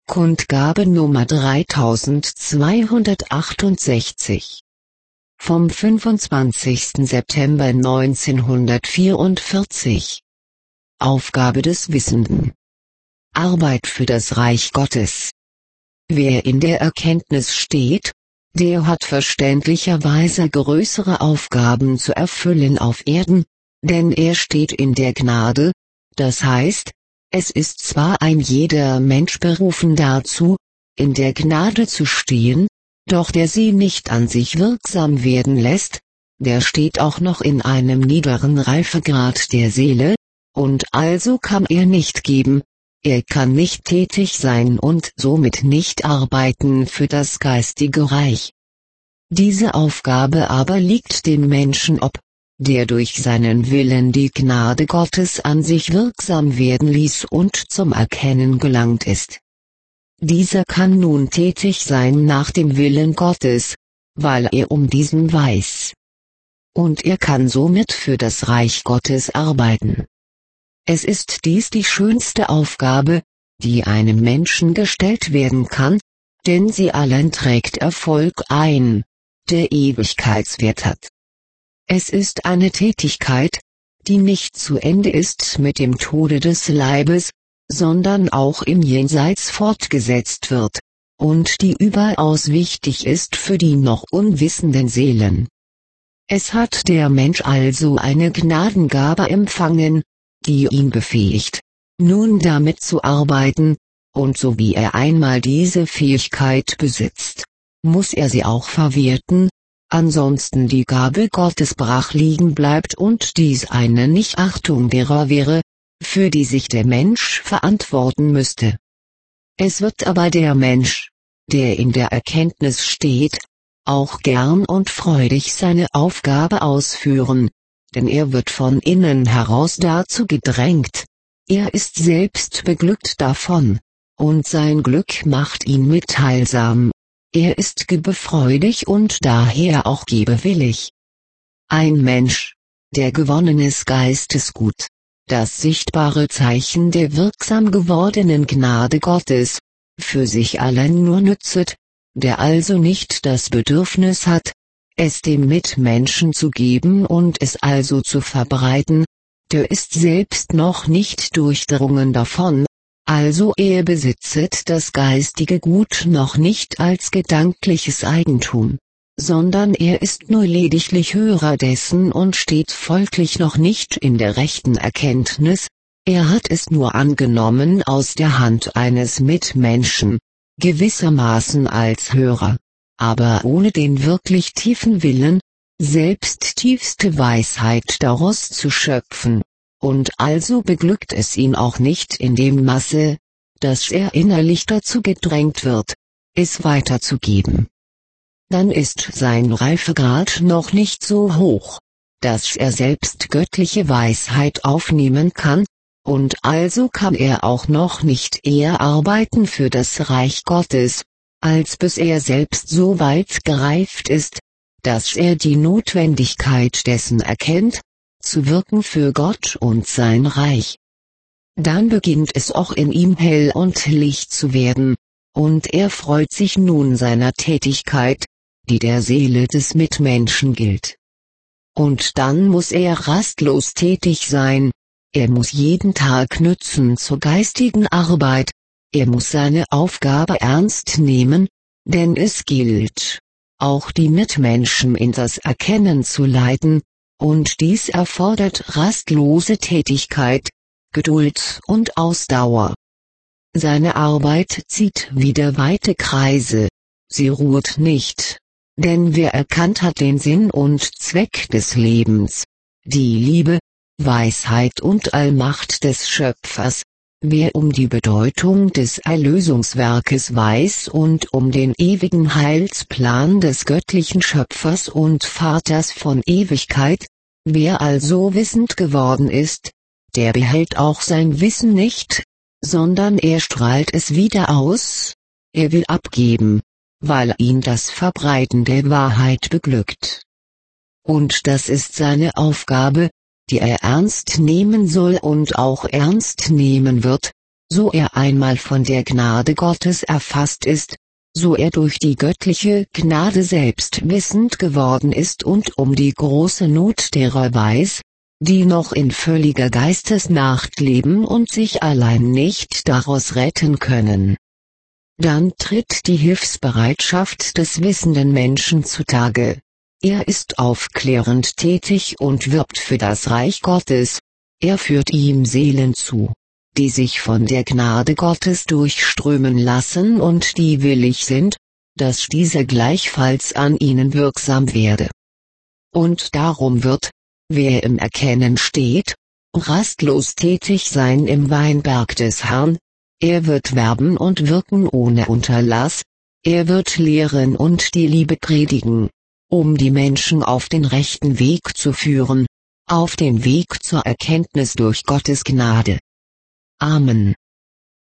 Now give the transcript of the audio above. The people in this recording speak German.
Kundgabe Nummer 3268. Vom 25. September 1944. Aufgabe des Wissenden. Arbeit für das Reich Gottes. Wer in der Erkenntnis steht, der hat verständlicherweise größere Aufgaben zu erfüllen auf Erden, denn er steht in der Gnade, das heißt, es ist zwar ein jeder Mensch berufen dazu, in der Gnade zu stehen, doch der sie nicht an sich wirksam werden lässt, der steht auch noch in einem niederen Reifegrad der Seele, und also kann er nicht geben, er kann nicht tätig sein und somit nicht arbeiten für das geistige Reich. Diese Aufgabe aber liegt dem Menschen ob, der durch seinen Willen die Gnade Gottes an sich wirksam werden ließ und zum Erkennen gelangt ist. Dieser kann nun tätig sein nach dem Willen Gottes, weil er um diesen weiß. Und er kann somit für das Reich Gottes arbeiten. Es ist dies die schönste Aufgabe, die einem Menschen gestellt werden kann, denn sie allen trägt Erfolg ein, der Ewigkeitswert hat. Es ist eine Tätigkeit, die nicht zu Ende ist mit dem Tode des Leibes, sondern auch im Jenseits fortgesetzt wird, und die überaus wichtig ist für die noch unwissenden Seelen. Es hat der Mensch also eine Gnadengabe empfangen, die ihn befähigt, nun damit zu arbeiten, und so wie er einmal diese Fähigkeit besitzt, muss er sie auch verwerten, ansonsten die Gabe Gottes brach liegen bleibt und dies eine Nichtachtung derer wäre, für die sich der Mensch verantworten müsste. Es wird aber der Mensch, der in der Erkenntnis steht, auch gern und freudig seine Aufgabe ausführen, denn er wird von innen heraus dazu gedrängt, er ist selbst beglückt davon, und sein Glück macht ihn mitteilsam. Er ist gebefreudig und daher auch gebewillig. Ein Mensch, der gewonnenes Geistesgut, das sichtbare Zeichen der wirksam gewordenen Gnade Gottes, für sich allein nur nützet, der also nicht das Bedürfnis hat, es dem Mitmenschen zu geben und es also zu verbreiten, der ist selbst noch nicht durchdrungen davon, also er besitzet das geistige Gut noch nicht als gedankliches Eigentum, sondern er ist nur lediglich Hörer dessen und steht folglich noch nicht in der rechten Erkenntnis, er hat es nur angenommen aus der Hand eines Mitmenschen, gewissermaßen als Hörer, aber ohne den wirklich tiefen Willen, selbst tiefste Weisheit daraus zu schöpfen. Und also beglückt es ihn auch nicht in dem Maße, dass er innerlich dazu gedrängt wird, es weiterzugeben. Dann ist sein Reifegrad noch nicht so hoch, dass er selbst göttliche Weisheit aufnehmen kann, und also kann er auch noch nicht eher arbeiten für das Reich Gottes, als bis er selbst so weit gereift ist, dass er die Notwendigkeit dessen erkennt, zu wirken für Gott und sein Reich. Dann beginnt es auch in ihm hell und licht zu werden, und er freut sich nun seiner Tätigkeit, die der Seele des Mitmenschen gilt. Und dann muss er rastlos tätig sein, er muss jeden Tag nützen zur geistigen Arbeit, er muss seine Aufgabe ernst nehmen, denn es gilt, auch die Mitmenschen in das Erkennen zu leiten, und dies erfordert rastlose Tätigkeit, Geduld und Ausdauer. Seine Arbeit zieht wieder weite Kreise, sie ruht nicht, denn wer erkannt hat den Sinn und Zweck des Lebens, die Liebe, Weisheit und Allmacht des Schöpfers, wer um die Bedeutung des Erlösungswerkes weiß und um den ewigen Heilsplan des göttlichen Schöpfers und Vaters von Ewigkeit, wer also wissend geworden ist, der behält auch sein Wissen nicht, sondern er strahlt es wieder aus, er will abgeben, weil ihn das Verbreiten der Wahrheit beglückt. Und das ist seine Aufgabe, die er ernst nehmen soll und auch ernst nehmen wird, so er einmal von der Gnade Gottes erfasst ist, so er durch die göttliche Gnade selbst wissend geworden ist und um die große Not derer weiß, die noch in völliger Geistesnacht leben und sich allein nicht daraus retten können. Dann tritt die Hilfsbereitschaft des wissenden Menschen zutage. Er ist aufklärend tätig und wirbt für das Reich Gottes. Er führt ihm Seelen zu, die sich von der Gnade Gottes durchströmen lassen und die willig sind, dass diese gleichfalls an ihnen wirksam werde. Und darum wird, wer im Erkennen steht, rastlos tätig sein im Weinberg des Herrn. Er wird werben und wirken ohne Unterlass, er wird lehren und die Liebe predigen, um die Menschen auf den rechten Weg zu führen, auf den Weg zur Erkenntnis durch Gottes Gnade. Amen.